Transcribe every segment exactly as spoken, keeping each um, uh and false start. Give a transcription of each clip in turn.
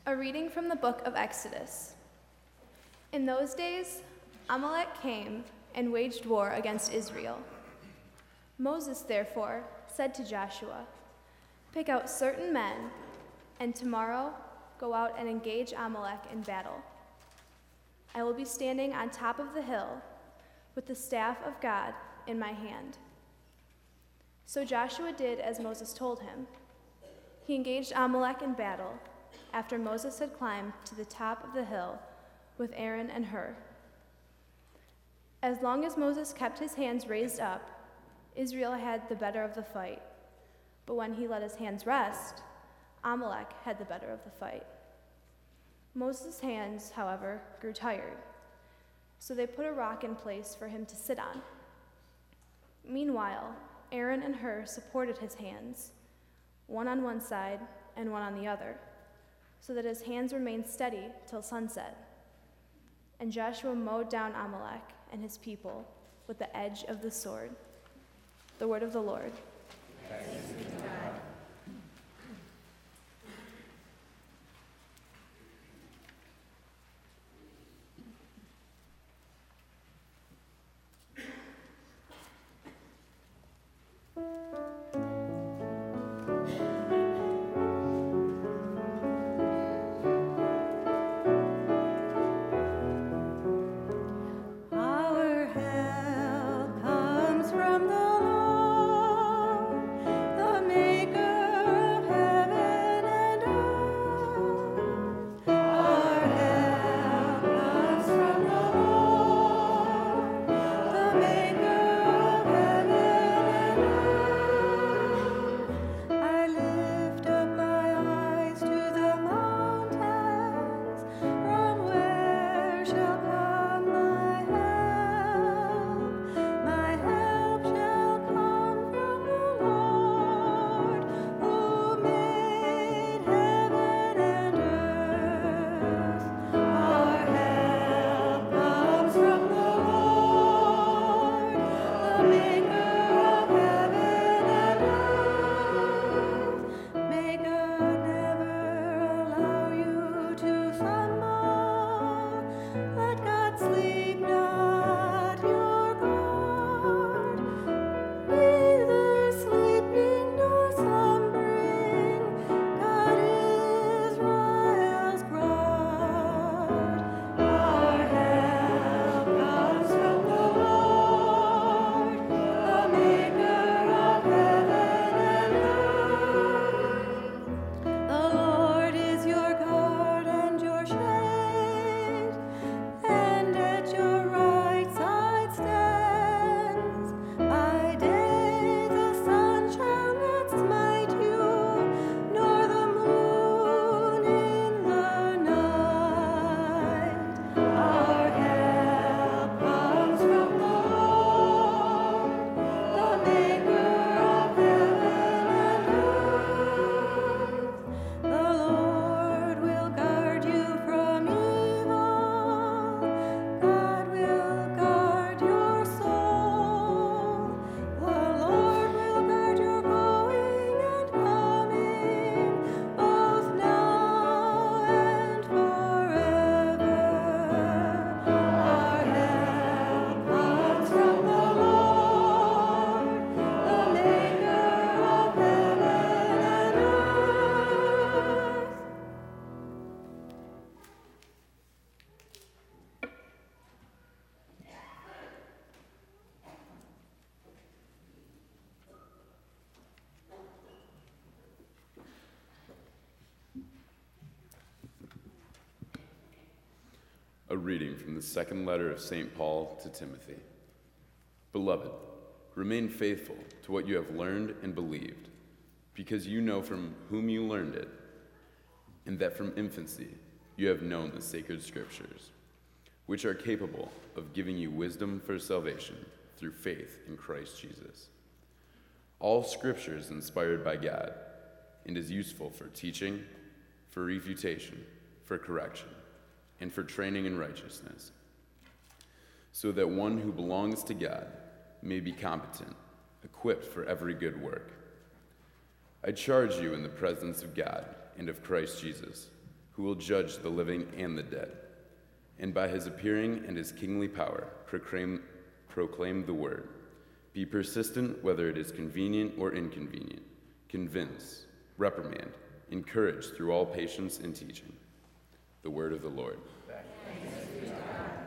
A reading from the book of Exodus. In those days, Amalek came and waged war against Israel. Moses, therefore, said to Joshua, "Pick out certain men, and tomorrow go out and engage Amalek in battle. I will be standing on top of the hill with the staff of God in my hand." So Joshua did as Moses told him. He engaged Amalek in battle after Moses had climbed to the top of the hill with Aaron and Hur. As long as Moses kept his hands raised up, Israel had the better of the fight. But when he let his hands rest, Amalek had the better of the fight. Moses' hands, however, grew tired, so they put a rock in place for him to sit on. Meanwhile, Aaron and Hur supported his hands, one on one side and one on the other, so that his hands remained steady till sunset. And Joshua mowed down Amalek and his people with the edge of the sword. The word of the Lord. Thanks be to God. A reading from the second letter of Saint Paul to Timothy. Beloved, remain faithful to what you have learned and believed, because you know from whom you learned it, and that from infancy you have known the sacred scriptures, which are capable of giving you wisdom for salvation through faith in Christ Jesus. All scripture is inspired by God and is useful for teaching, for refutation, for correction, and for training in righteousness, so that one who belongs to God may be competent, equipped for every good work. I charge you in the presence of God and of Christ Jesus, who will judge the living and the dead. And by his appearing and his kingly power, proclaim, proclaim the word. Be persistent, whether it is convenient or inconvenient. Convince, reprimand, encourage through all patience and teaching. The word of the Lord. Thanks be to God.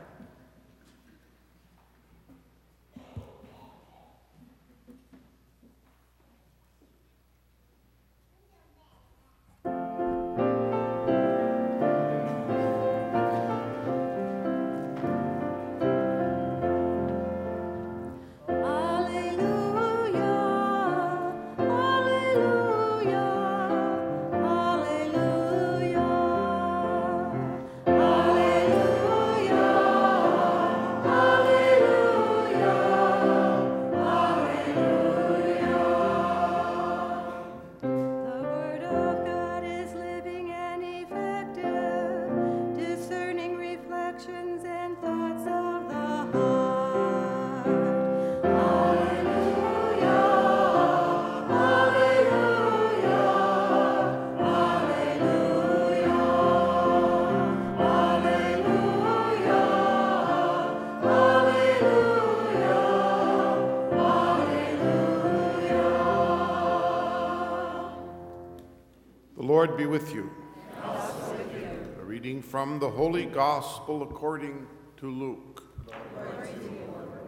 Lord be with you. And also with you. A reading from the Holy Gospel according to Luke. Glory to you, Lord.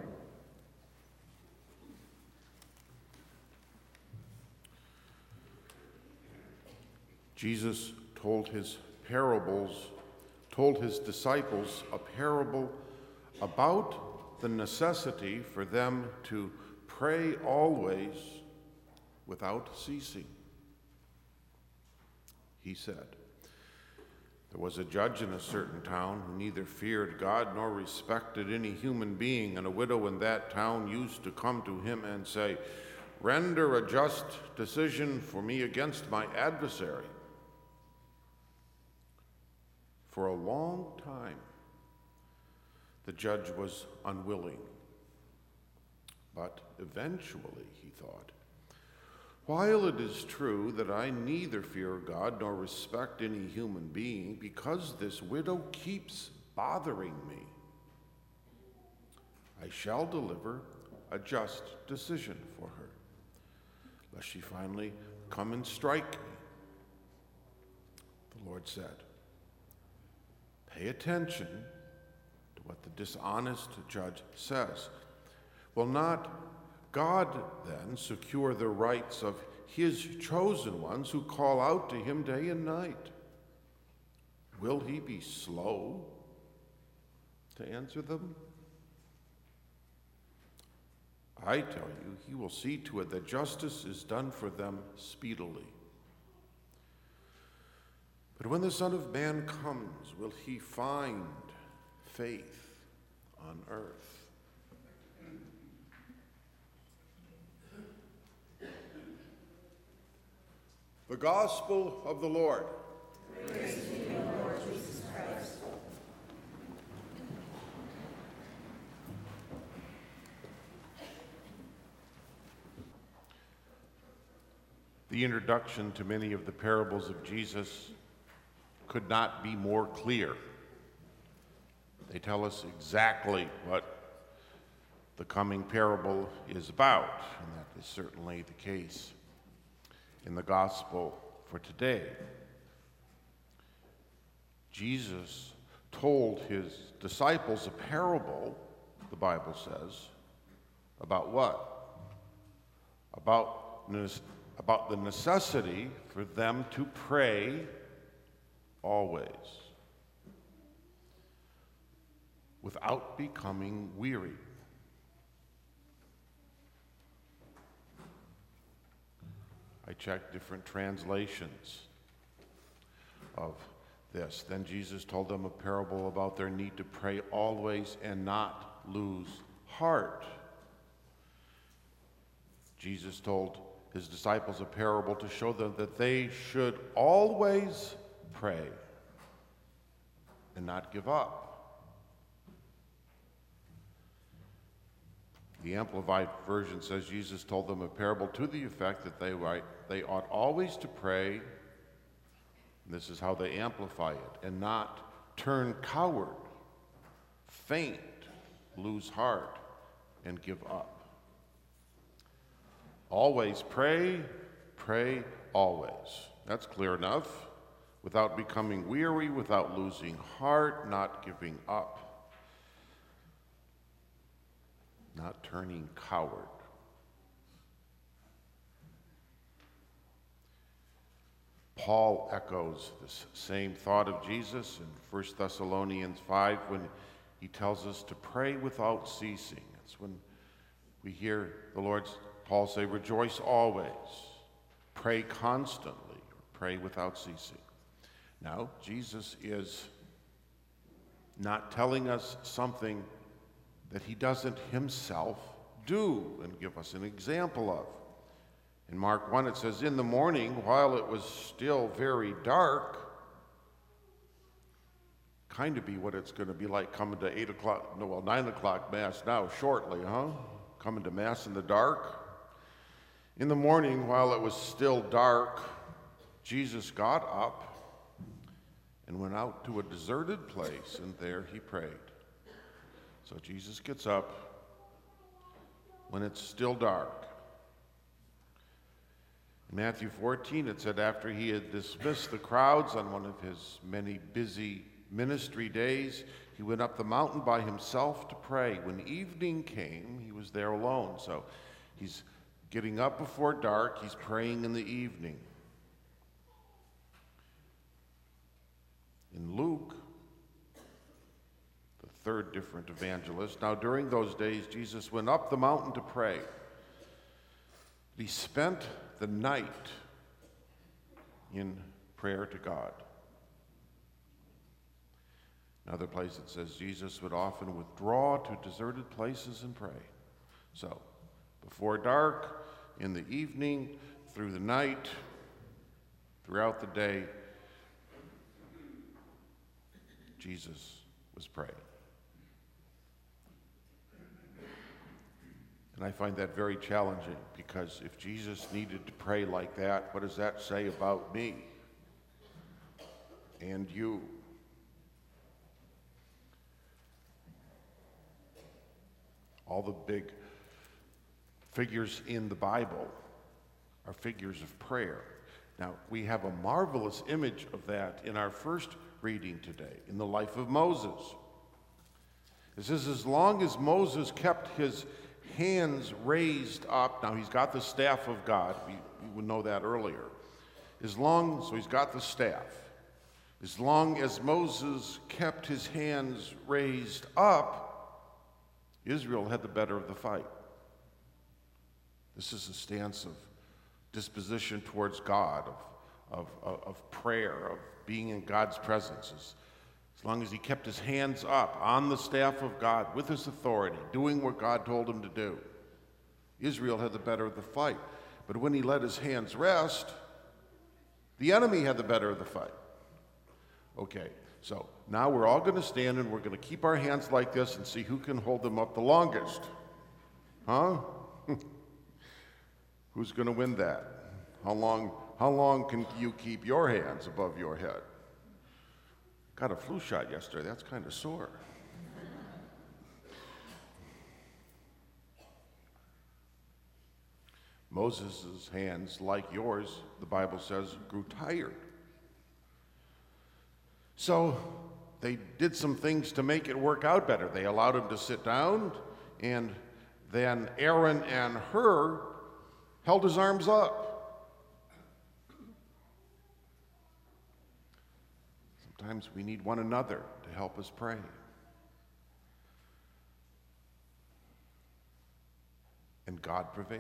Jesus told his parables, told his disciples a parable about the necessity for them to pray always without ceasing. He said, there was a judge in a certain town who neither feared God nor respected any human being, and a widow in that town used to come to him and say, render a just decision for me against my adversary. For a long time, the judge was unwilling, but eventually, he thought, while it is true that I neither fear God nor respect any human being, because this widow keeps bothering me, I shall deliver a just decision for her, lest she finally come and strike me. The Lord said, pay attention to what the dishonest judge says. Will not God then secure the rights of his chosen ones who call out to him day and night? Will he be slow to answer them? I tell you, he will see to it that justice is done for them speedily. But when the Son of Man comes, will he find faith on earth? The Gospel of the Lord. Praise to you, Lord Jesus Christ. The introduction to many of the parables of Jesus could not be more clear. They tell us exactly what the coming parable is about, and that is certainly the case in the gospel for today. Jesus told his disciples a parable, the Bible says, about what? About, about the necessity for them to pray always, without becoming weary. I checked different translations of this. Then Jesus told them a parable about their need to pray always and not lose heart. Jesus told his disciples a parable to show them that they should always pray and not give up. The Amplified Version says Jesus told them a parable to the effect that they, they ought always to pray This is how they amplify it. And not turn coward, faint, lose heart, and give up. Always pray, pray always. That's clear enough. Without becoming weary, without losing heart, not giving up, not turning coward. Paul echoes this same thought of Jesus in First Thessalonians five when he tells us to pray without ceasing. It's when we hear the Lord, Paul say, rejoice always, pray constantly, pray without ceasing. Now, Jesus is not telling us something that he doesn't himself do and give us an example of. In Mark one, it says, in the morning, while it was still very dark, kind of be what it's going to be like coming to eight o'clock, no, well, nine o'clock Mass now, shortly, huh? Coming to Mass in the dark. In the morning, while it was still dark, Jesus got up and went out to a deserted place, and there he prayed. So Jesus gets up when it's still dark. In Matthew fourteen, it said after he had dismissed the crowds on one of his many busy ministry days, he went up the mountain by himself to pray. When evening came, he was there alone. So he's getting up before dark, he's praying in the evening. In Luke, the third different evangelist, now during those days, Jesus went up the mountain to pray. He spent the night in prayer to God. Another place it says Jesus would often withdraw to deserted places and pray. So, before dark, in the evening, through the night, throughout the day, Jesus was praying. And I find that very challenging because if Jesus needed to pray like that, what does that say about me and you? All the big figures in the Bible are figures of prayer. Now, we have a marvelous image of that in our first reading today, in the life of Moses. It says, as long as Moses kept his hands raised up, now he's got the staff of God, we, we would know that earlier. As long, so he's got the staff. As long as Moses kept his hands raised up, Israel had the better of the fight. This is a stance of disposition towards God, of, of, of, of prayer, of being in God's presence. As, as long as he kept his hands up on the staff of God with his authority, doing what God told him to do, Israel had the better of the fight. But when he let his hands rest, the enemy had the better of the fight. Okay, so now we're all going to stand and we're going to keep our hands like this and see who can hold them up the longest. Huh? Who's going to win that? How long, how long can you keep your hands above your head? Got a flu shot yesterday. That's kind of sore. Moses' hands, like yours, the Bible says, grew tired. So they did some things to make it work out better. They allowed him to sit down, and then Aaron and Hur held his arms up. Sometimes we need one another to help us pray. And God prevailed.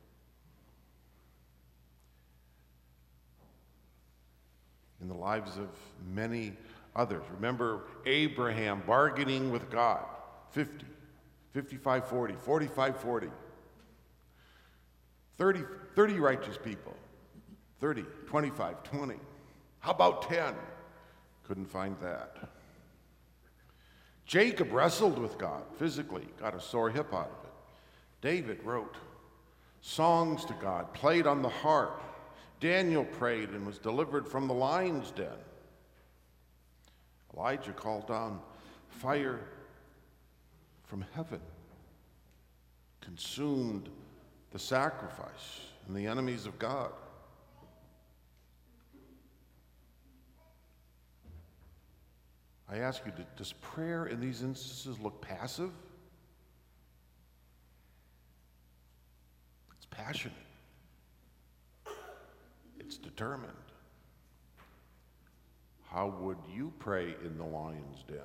In the lives of many others. Remember Abraham bargaining with God. fifty, fifty-five, forty, forty-five, forty. thirty, thirty righteous people. thirty, twenty-five, twenty. How about ten? Couldn't find that. Jacob wrestled with God physically, got a sore hip out of it. David wrote songs to God, played on the harp. Daniel prayed and was delivered from the lion's den. Elijah called down fire from heaven, consumed the sacrifice and the enemies of God. I ask you, does prayer in these instances look passive? It's passionate. It's determined. How would you pray in the lion's den?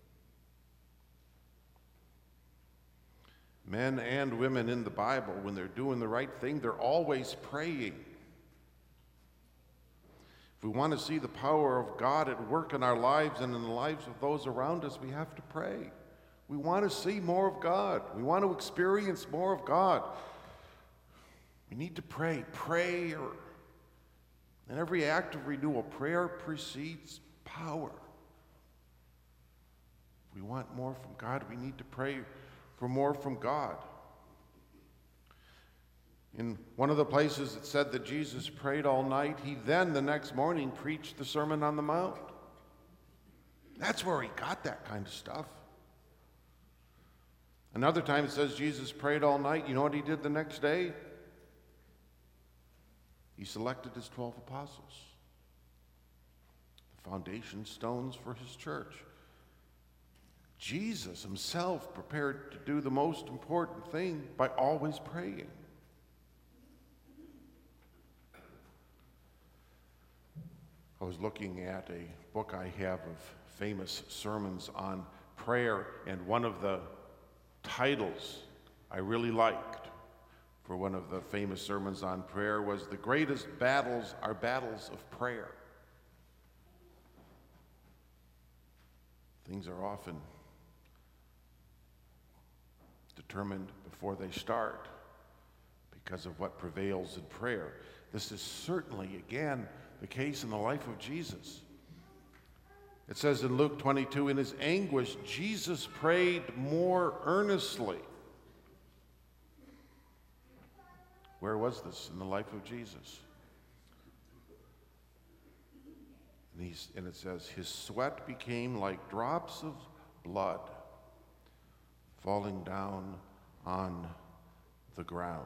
Men and women in the Bible, when they're doing the right thing, they're always praying. If we want to see the power of God at work in our lives and in the lives of those around us, we have to pray. We want to see more of God. We want to experience more of God. We need to pray. Prayer. In every act of renewal, prayer precedes power. If we want more from God, we need to pray for more from God. In one of the places it said that Jesus prayed all night. He then, the next morning, preached the Sermon on the Mount. That's where he got that kind of stuff. Another time it says Jesus prayed all night. You know what he did the next day? He selected his twelve apostles, the foundation stones for his church. Jesus himself prepared to do the most important thing by always praying. I was looking at a book I have of famous sermons on prayer, and one of the titles I really liked for one of the famous sermons on prayer was "The Greatest Battles Are Battles of Prayer." Things are often determined before they start because of what prevails in prayer. This is certainly, again, the case in the life of Jesus. It says in Luke twenty-two, in his anguish, Jesus prayed more earnestly. Where was this in the life of Jesus? And, he's, and it says, his sweat became like drops of blood falling down on the ground.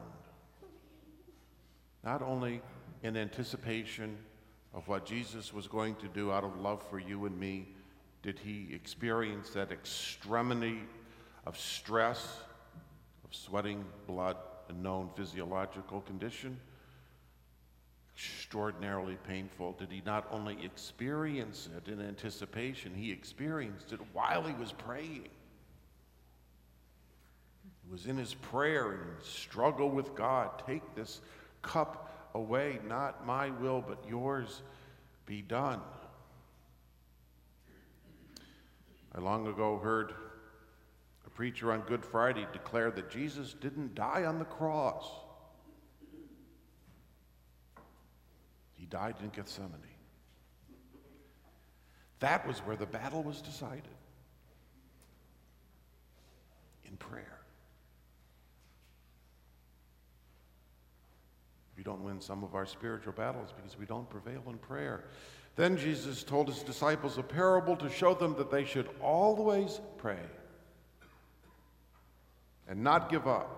Not only in anticipation of what Jesus was going to do out of love for you and me, did he experience that extremity of stress, of sweating blood, a known physiological condition, extraordinarily painful. Did he not only experience it in anticipation, he experienced it while he was praying. It was in his prayer and struggle with God. Take this cup away, not my will, but yours be done. I long ago heard a preacher on Good Friday declare that Jesus didn't die on the cross. He died in Gethsemane. That was where the battle was decided. In prayer. We don't win some of our spiritual battles because we don't prevail in prayer. Then Jesus told his disciples a parable to show them that they should always pray and not give up.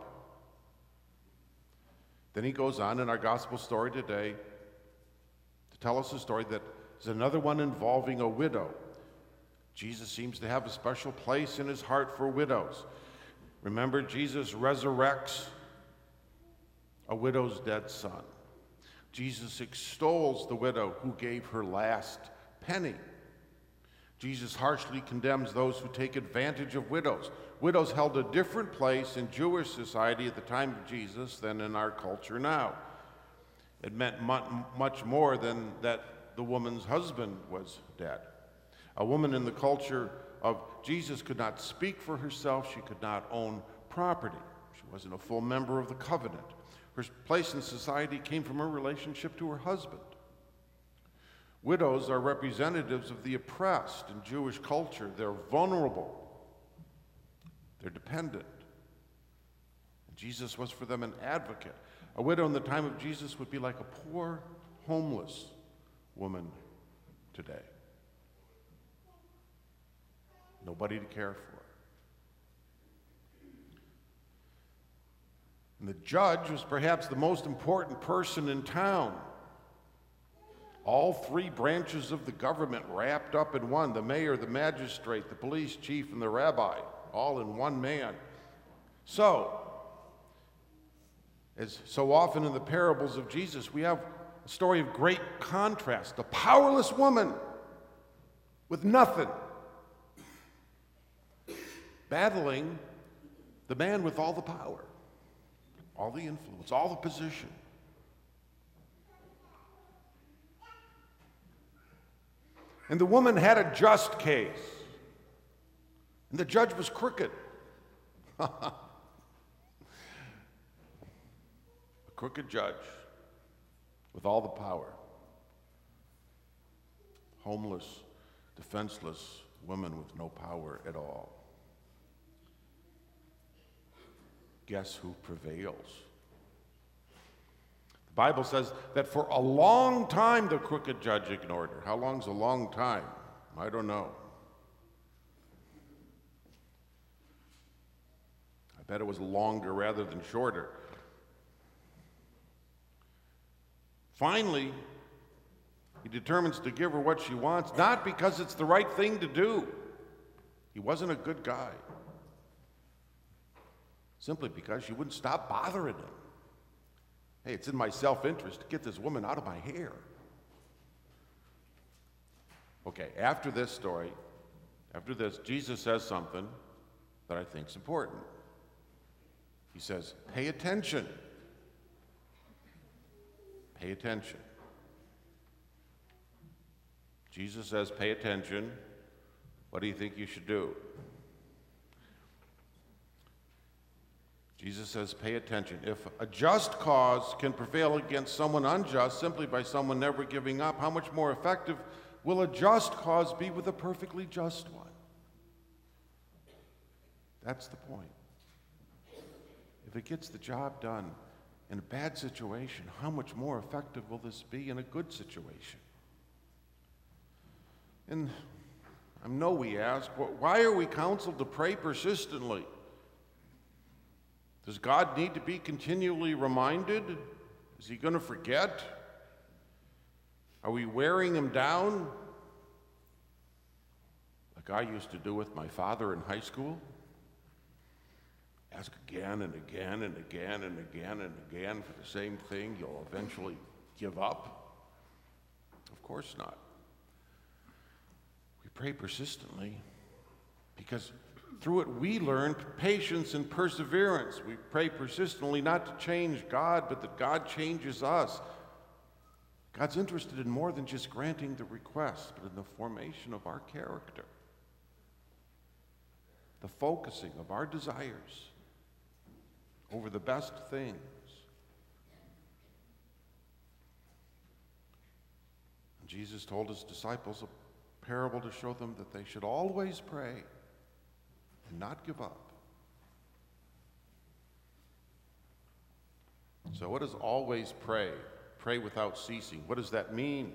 Then he goes on in our gospel story today to tell us a story that is another one involving a widow. Jesus seems to have a special place in his heart for widows. Remember, Jesus resurrects a widow's dead son. Jesus extols the widow who gave her last penny. Jesus harshly condemns those who take advantage of widows. Widows held a different place in Jewish society at the time of Jesus than in our culture now. It meant much more than that the woman's husband was dead. A woman in the culture of Jesus could not speak for herself. She could not own property. She wasn't a full member of the covenant. Her place in society came from her relationship to her husband. Widows are representatives of the oppressed in Jewish culture. They're vulnerable. They're dependent. And Jesus was for them an advocate. A widow in the time of Jesus would be like a poor, homeless woman today. Nobody to care for. And the judge was perhaps the most important person in town. All three branches of the government wrapped up in one: the mayor, the magistrate, the police chief, and the rabbi, all in one man. So, as so often in the parables of Jesus, we have a story of great contrast. A powerless woman with nothing, battling the man with all the power, all the influence, all the position. And the woman had a just case, and the judge was crooked. A crooked judge with all the power. Homeless, defenseless woman with no power at all. Guess who prevails? The Bible says that for a long time the crooked judge ignored her. How long's a long time? I don't know. I bet it was longer rather than shorter. Finally, he determines to give her what she wants, not because it's the right thing to do. He wasn't a good guy. Simply because she wouldn't stop bothering him. Hey, it's in my self-interest to get this woman out of my hair. Okay, after this story, after this, Jesus says something that I think is important. He says, pay attention. Pay attention. Jesus says, pay attention. What do you think you should do? Jesus says, pay attention. If a just cause can prevail against someone unjust simply by someone never giving up, how much more effective will a just cause be with a perfectly just one? That's the point. If it gets the job done in a bad situation, how much more effective will this be in a good situation? And I know we ask, why are we counseled to pray persistently? Does God need to be continually reminded? Is he going to forget? Are we wearing him down? Like I used to do with my father in high school? Ask again and again and again and again and again for the same thing, you'll eventually give up? Of course not. We pray persistently because through it we learn patience and perseverance. We pray persistently not to change God, but that God changes us. God's interested in more than just granting the request, but in the formation of our character, the focusing of our desires over the best things. And Jesus told his disciples a parable to show them that they should always pray and not give up. So what does always pray? Pray without ceasing. What does that mean?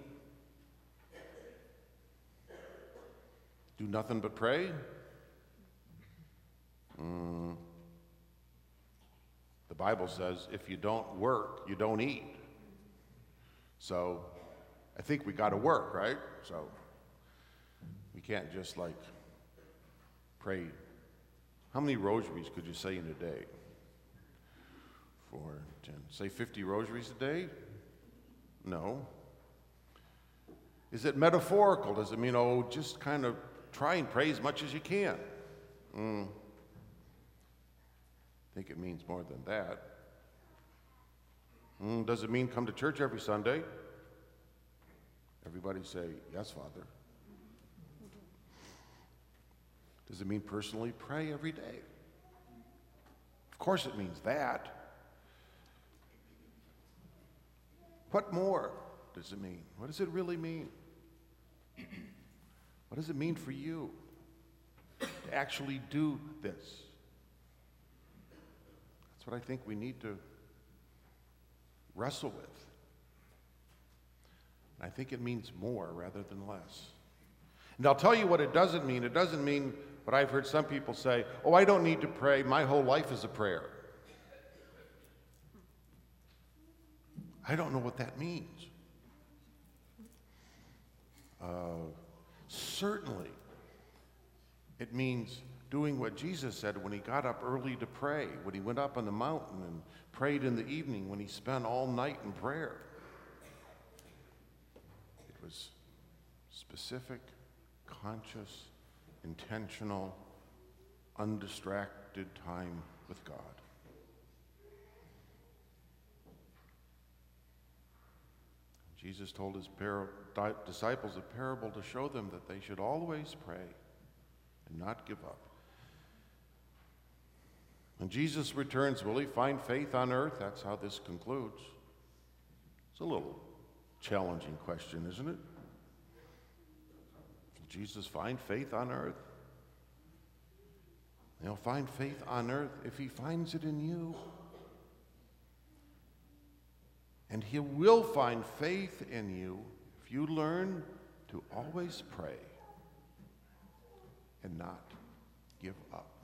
Do nothing but pray? Mm. The Bible says if you don't work, you don't eat. So I think we got to work, right? So we can't just like pray. How many rosaries could you say in a day? Four, ten. Say fifty rosaries a day? No. Is it metaphorical? Does it mean, oh, just kind of try and pray as much as you can? Mm. I think it means more than that. Mm. Does it mean come to church every Sunday? Everybody say, yes, Father. Does it mean personally pray every day? Of course it means that. What more does it mean? What does it really mean? What does it mean for you to actually do this? That's what I think we need to wrestle with. I think it means more rather than less. And I'll tell you what it doesn't mean. It doesn't mean what I've heard some people say, oh, I don't need to pray. My whole life is a prayer. I don't know what that means. Uh, certainly, it means doing what Jesus said when he got up early to pray, when he went up on the mountain and prayed in the evening, when he spent all night in prayer. It was specific, conscious, intentional, undistracted time with God. Jesus told his par- di- disciples a parable to show them that they should always pray and not give up. When Jesus returns, will he find faith on earth? That's how this concludes. It's a little challenging question, isn't it? Will Jesus find faith on earth? He'll find faith on earth if he finds it in you. And he will find faith in you if you learn to always pray and not give up.